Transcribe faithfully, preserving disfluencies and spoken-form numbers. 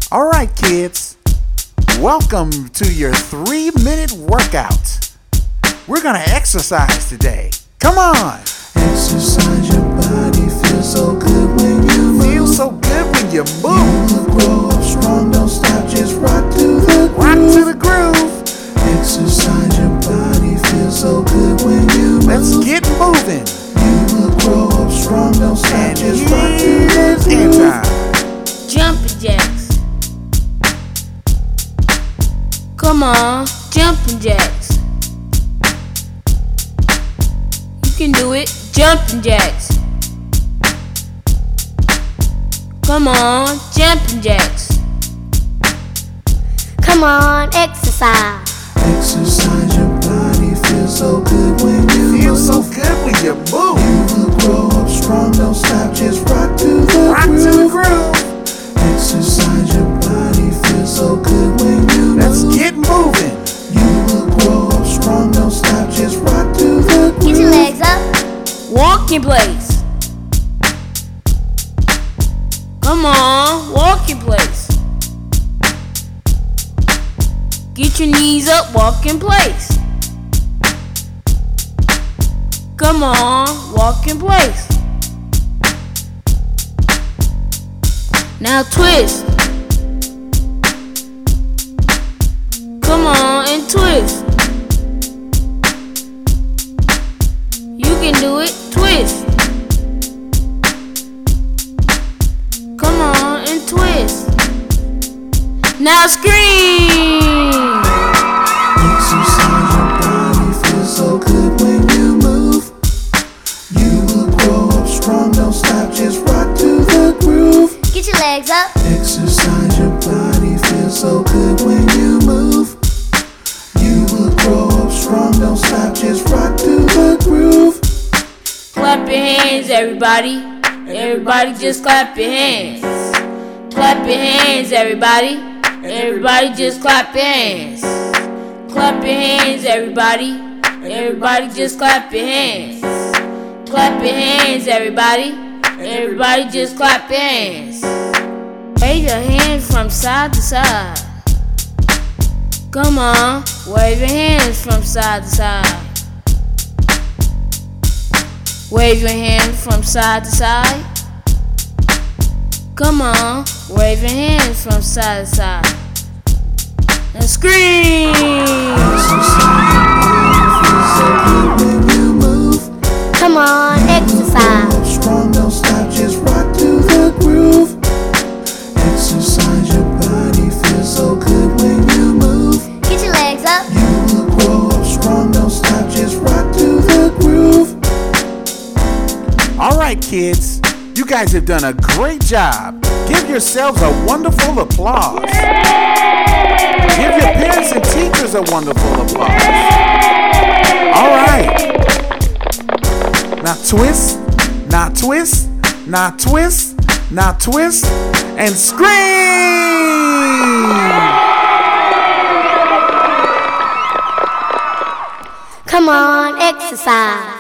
All right, kids, welcome to your three-minute workout. We're gonna exercise today. Come on. Exercise your body, feels so good when you move. Feels so good when you move. You will grow up strong, don't stop, just rock to the groove. Rock to the groove. Exercise your body, feels so good when you move. Let's get moving. You will grow up strong, don't stop, And just rock to here's the groove. Anton. Jumping jacks. Come on, jumping jacks. You can do it, jumping jacks. Come on, jumping jacks. Come on, exercise. Exercise your body, feels so good when you Feels so move. good when you move. You will grow up strong, don't stop, just rock to the Rock to the groove. groove. Exercise your body, feels so good when you Let's move. get moving. You will grow up strong, don't stop, just rock to the groove. Get your legs up. Walk in place. Come on, walk in place. Get your knees up, walk in place. Come on, walk in place. Now twist. Come on and twist. You can do it, twist. Come on and twist. Now scream. Exercise your body, feels so good when you move. You will grow up strong, don't stop, just rock to the groove. Get your legs up. Exercise your body, feels so good when you move. You will grow up strong, don't stop, just rock to the groove. Clap your hands, everybody. Everybody just clap your hands. Clap your hands, everybody. Everybody just clap your hands. Clap your hands, everybody. Everybody just clap your hands. Clap your hands, everybody. Everybody just clap your hands. Wave your hands from side to side. Come on, wave your hands from side to side. Wave your hands from side to side. Come on, wave your hands from side to side. And scream! Exercise your body, feels so good when you move. Come on, exercise. Grow up strong, don't stop, just rock to the groove. Exercise your body, feels so good when you move. Get your legs up. You will grow up strong, don't stop, just rock to the groove. All right, kids, you guys have done a great job. Give yourselves a wonderful applause. Give your parents and teachers a wonderful applause. All right. Now twist, now twist, now twist, now twist, and scream! Come on, exercise.